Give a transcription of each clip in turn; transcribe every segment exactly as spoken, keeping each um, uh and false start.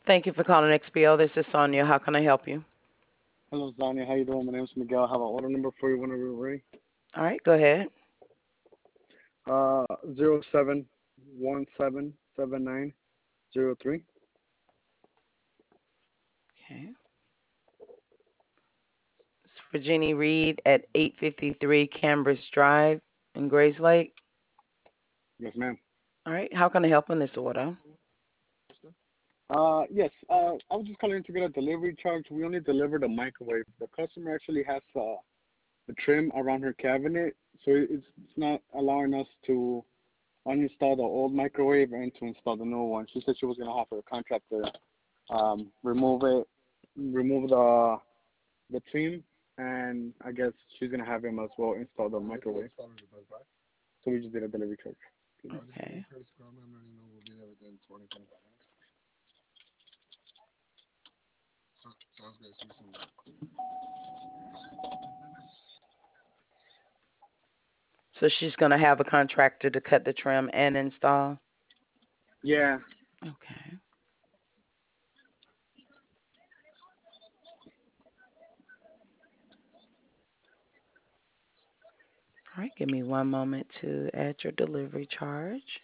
Thank you for calling X B L. This is Sonia. How can I help you? Hello, Zania. How you doing? My name's Miguel. I have an order number for you whenever you're ready. All right, go ahead. Uh, zero seven one seven seven nine zero three. Okay. It's for Jenny Reed at eight fifty-three Cambridge Drive in Grays Lake. Yes, ma'am. All right, how can I help in this order? Uh, yes. Uh, I was just calling to get a delivery charge. We only delivered a microwave. The customer actually has uh, the trim around her cabinet, so it's it's not allowing us to uninstall the old microwave and to install the new one. She said she was gonna have her contractor um remove it, remove the the trim, and I guess she's gonna have him as well install the microwave. So we just did a delivery charge. Okay. So she's going to have a contractor to cut the trim and install? Yeah. Okay. All right, give me one moment to add your delivery charge.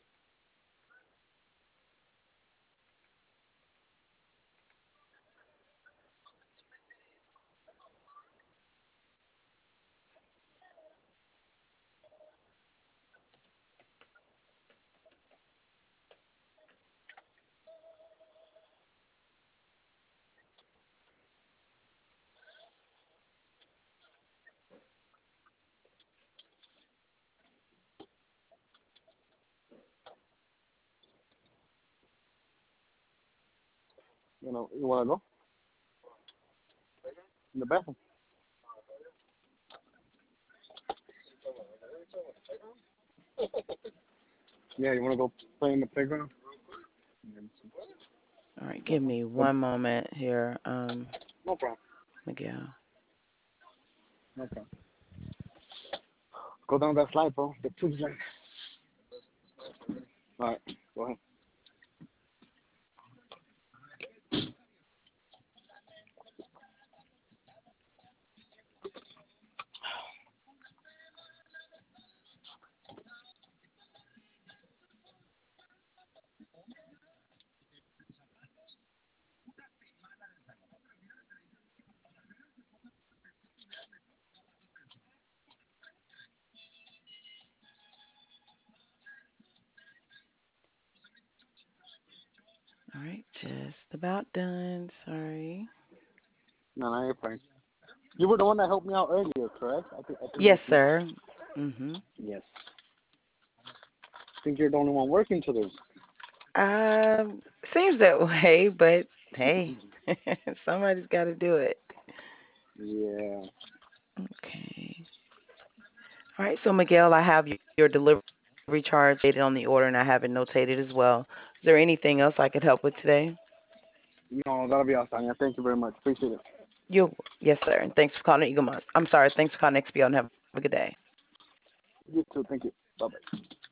You know, you wanna go in the bathroom? Yeah, you wanna go play in the playground? All right, give me one moment here, um, No problem. Miguel. No problem. Go down that slide, bro. The tube slide. All right, go ahead. All right, just about done. Sorry. No, no, you're fine. You were the one that helped me out earlier, correct? I think I think Yes, that's you. sir. Mhm. Yes. I think you're the only one working today. Um, seems that way, but hey, somebody's got to do it. Yeah. Okay. All right, so Miguel, I have your delivery charge stated on the order, and I have it notated as well. Is there anything else I could help with today? No, that'll be all, Tanya. Thank you very much. Appreciate it. You, yes, sir. And thanks for calling Eagle Moss. I'm sorry. Thanks for calling X P O and have a good day. You too. Thank you. Bye bye.